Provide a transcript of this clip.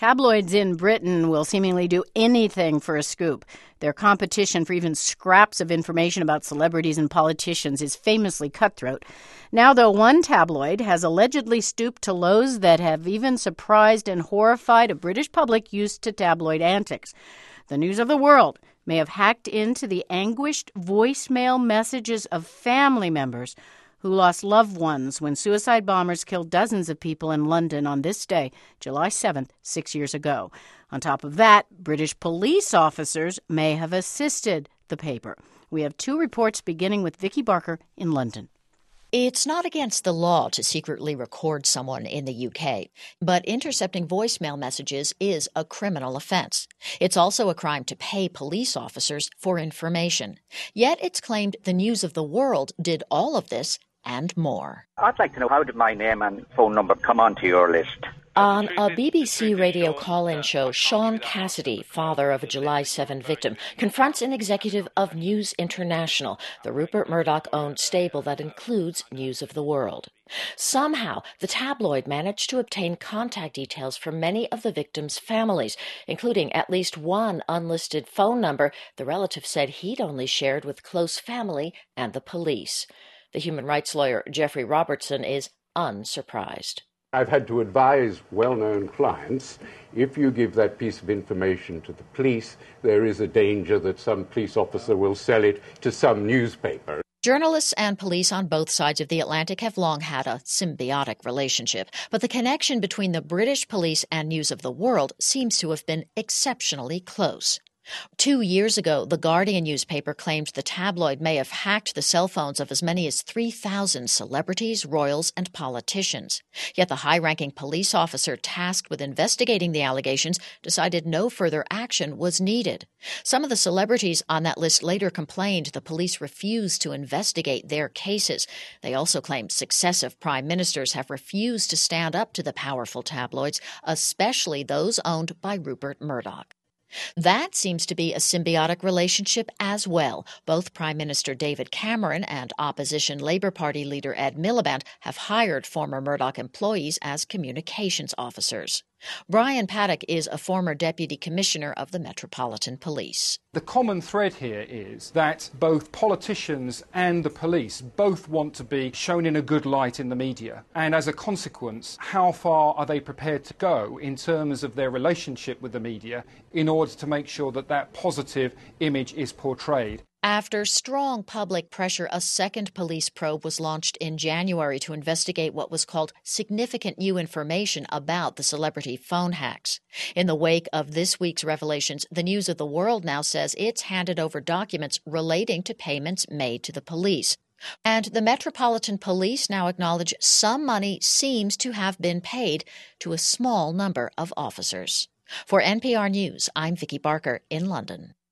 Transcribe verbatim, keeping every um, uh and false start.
Tabloids in Britain will seemingly do anything for a scoop. Their competition for even scraps of information about celebrities and politicians is famously cutthroat. Now, though, one tabloid has allegedly stooped to lows that have even surprised and horrified a British public used to tabloid antics. The News of the World may have hacked into the anguished voicemail messages of family members who lost loved ones when suicide bombers killed dozens of people in London on this day, July seventh, six years ago. On top of that, British police officers may have assisted the paper. We have two reports beginning with Vicky Barker in London. It's not against the law to secretly record someone in the U K, but intercepting voicemail messages is a criminal offense. It's also a crime to pay police officers for information. Yet it's claimed the News of the World did all of this and more. I'd like to know, how did my name and phone number come onto your list? On a B B C radio call-in show, Sean Cassidy, father of a July seventh victim, confronts an executive of News International, the Rupert Murdoch-owned stable that includes News of the World. Somehow, the tabloid managed to obtain contact details from many of the victims' families, including at least one unlisted phone number the relative said he'd only shared with close family and the police. The human rights lawyer Jeffrey Robertson is unsurprised. I've had to advise well-known clients, if you give that piece of information to the police, there is a danger that some police officer will sell it to some newspaper. Journalists and police on both sides of the Atlantic have long had a symbiotic relationship, but the connection between the British police and News of the World seems to have been exceptionally close. Two years ago, the Guardian newspaper claimed the tabloid may have hacked the cell phones of as many as three thousand celebrities, royals, and politicians. Yet the high-ranking police officer tasked with investigating the allegations decided no further action was needed. Some of the celebrities on that list later complained the police refused to investigate their cases. They also claimed successive prime ministers have refused to stand up to the powerful tabloids, especially those owned by Rupert Murdoch. That seems to be a symbiotic relationship as well. Both Prime Minister David Cameron and opposition Labour Party leader Ed Miliband have hired former Murdoch employees as communications officers. Brian Paddock is a former deputy commissioner of the Metropolitan Police. The common thread here is that both politicians and the police both want to be shown in a good light in the media. And as a consequence, how far are they prepared to go in terms of their relationship with the media in order to make sure that that positive image is portrayed? After strong public pressure, a second police probe was launched in January to investigate what was called significant new information about the celebrity phone hacks. In the wake of this week's revelations, the News of the World now says it's handed over documents relating to payments made to the police. And the Metropolitan Police now acknowledge some money seems to have been paid to a small number of officers. For N P R News, I'm Vicky Barker in London.